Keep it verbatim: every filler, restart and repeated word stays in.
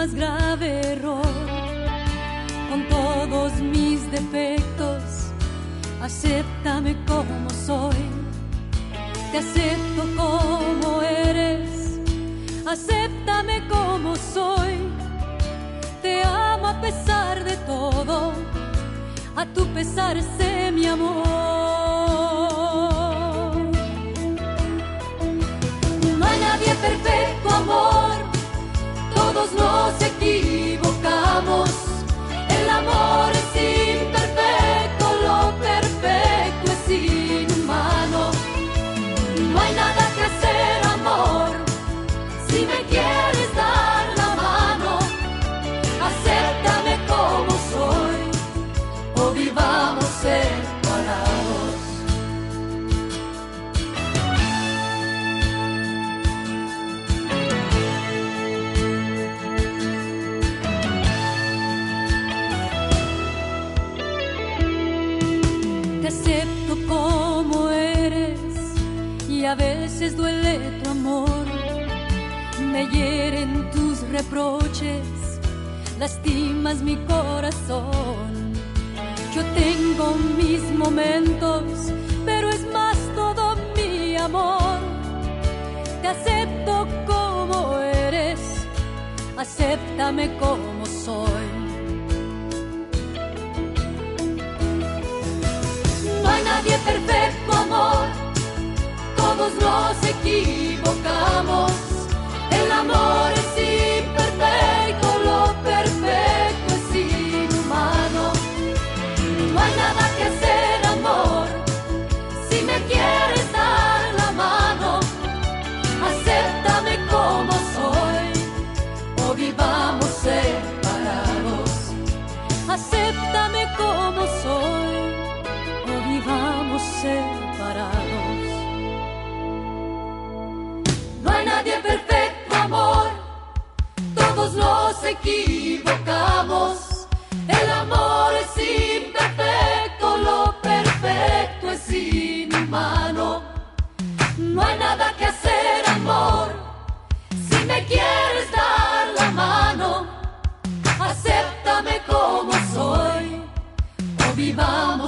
más grave error. Con todos mis defectos, acéptame como soy. Te acepto como eres, acéptame como soy. Te amo a pesar de todo, a tu pesar sé mi amor. No hay nadie perfecto, amor, todos nos equivocamos. El amor es imperfecto, lo perfecto es inhumano. No hay nada que hacer, amor, si me quieres dar la mano. Acéptame como soy, o vivamos separados. Te acepto como eres y a veces duele tu amor. Me hieren tus reproches, lastimas mi corazón. Yo tengo mis momentos, pero es más todo mi amor. Te acepto como eres, acéptame como soy. No hay nadie perfecto, amor, todos nos equivocamos. El amor es imperfecto, lo perfecto es inhumano. No hay nada que hacer, amor, si me quieres dar la mano. Acéptame como soy, o vivamos separados. Acéptame como soy, o vivamos separados. No hay nadie perfecto, amor, todos nos equivocamos. El amor es imperfecto, lo perfecto es inhumano. No hay nada que hacer, amor, si me quieres dar la mano. Acéptame como soy, o vivamos